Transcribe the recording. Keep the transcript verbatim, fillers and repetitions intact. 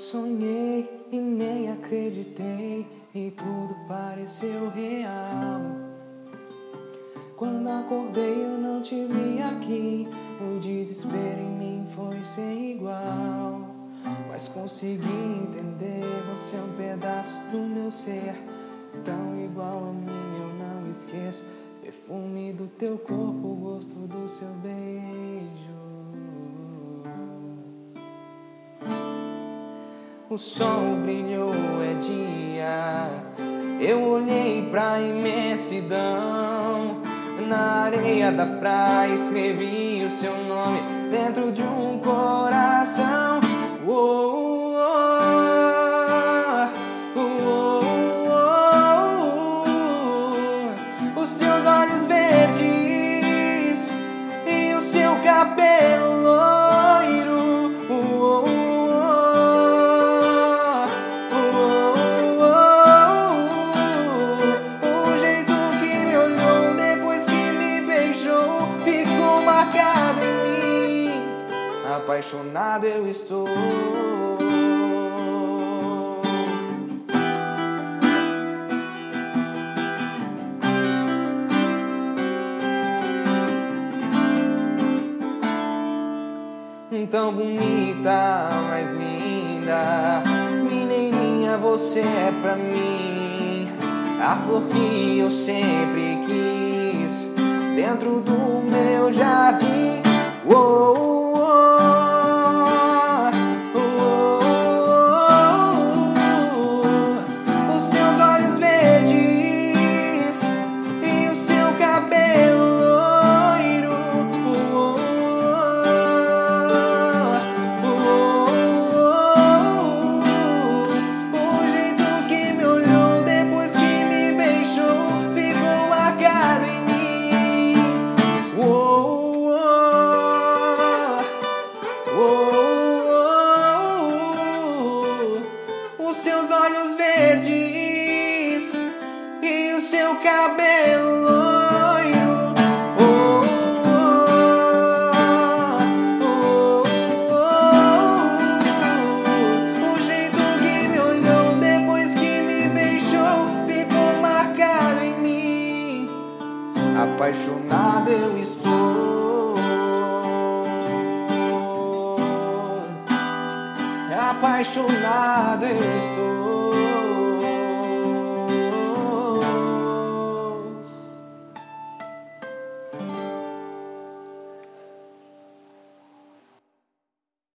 Sonhei e nem acreditei e tudo pareceu real. Quando acordei eu não te vi aqui, o desespero em mim foi sem igual. Mas consegui entender, você é um pedaço do meu ser, tão igual a mim, eu não esqueço. Perfume do teu corpo, o gosto do seu beijo. O sol brilhou, é dia. Eu olhei pra imensidão. Na areia da praia escrevi o seu nome dentro de um coração. Oh, oh, oh, oh, oh. Os seus olhos verdes e o seu cabelo loiro. Oh, oh. Apaixonado eu estou. Tão bonita, mais linda, mineirinha, você é pra mim a flor que eu sempre quis dentro do meu jardim. Oh, os seus olhos verdes e o seu cabelo loiro. Oh, oh, oh, oh. O jeito que me olhou depois que me beijou ficou marcado em mim. Apaixonado eu estou. Apaixonado eu estou.